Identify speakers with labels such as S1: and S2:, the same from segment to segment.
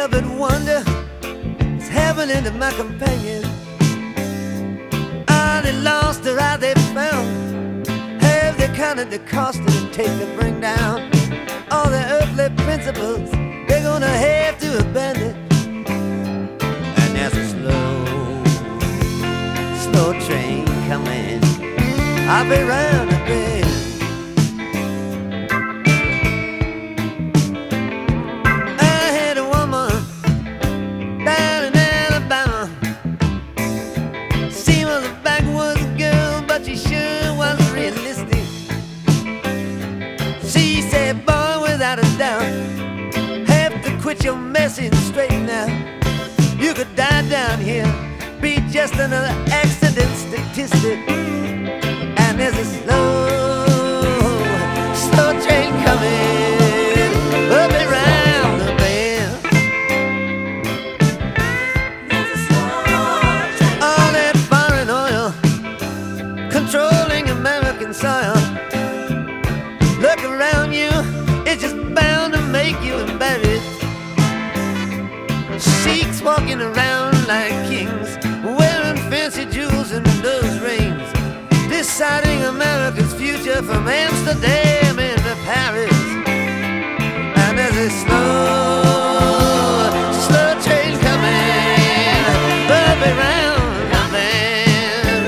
S1: but wonder is happening to my companion. Are they lost or are they found? Have they counted the cost it'll take to bring down all the earthly principles they're gonna have to abandon? And there's a slow train coming. I'll be round the bend. Quit your messing straight now. You could die down here, be just another accident statistic. And there's a slow train coming up around the bend. All that foreign oil controlling American soil. Look around you, it's just bound to make you embarrassed. Sheiks walking around like kings, wearing fancy jewels and those rings, deciding America's future from Amsterdam into Paris. And there's a slow train coming up around the bend.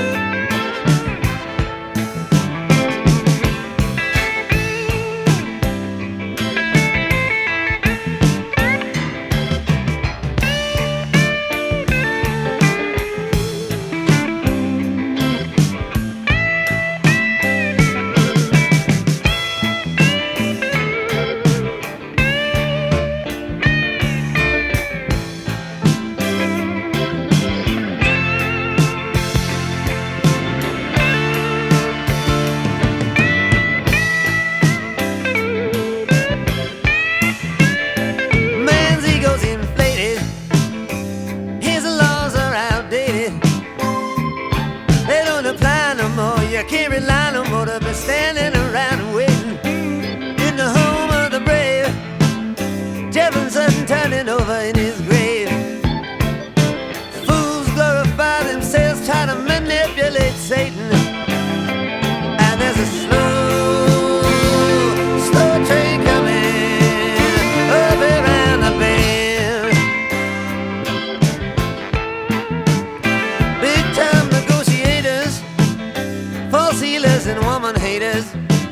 S1: You can't rely no more to be standing around and waiting in the home of the brave. Jefferson turning over in his grave. Fools glorify themselves, try to manipulate Satan. And there's a slow train coming up around the bend. Big time negotiators, false healers and woman haters,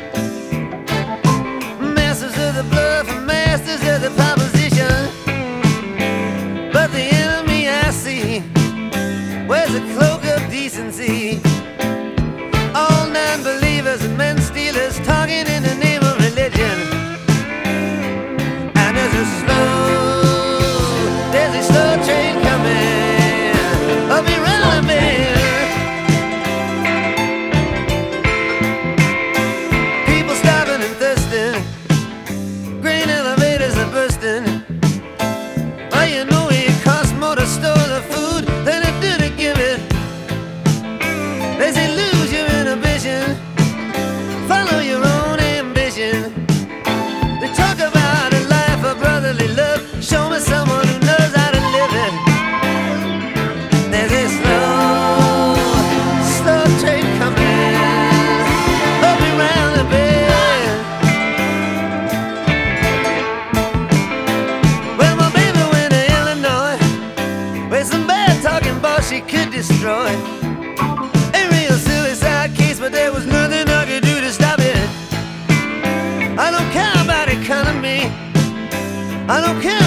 S1: masters of the bluff and masters of the proposition. But the enemy I see wears a cloak of decency. All non-believers and men stealers talking in the name of religion. And there's a slow train coming up around the bend. Well, you know it costs more to store the food than it do to give it. They say lose your inhibition, follow your own ambition. They talk about a life of brotherly love. Show me someone who knows how to live it. There's a slow train coming up around the bend. She could destroy a real suicide case, but there was nothing I could do to stop it. I don't care about economy, I don't care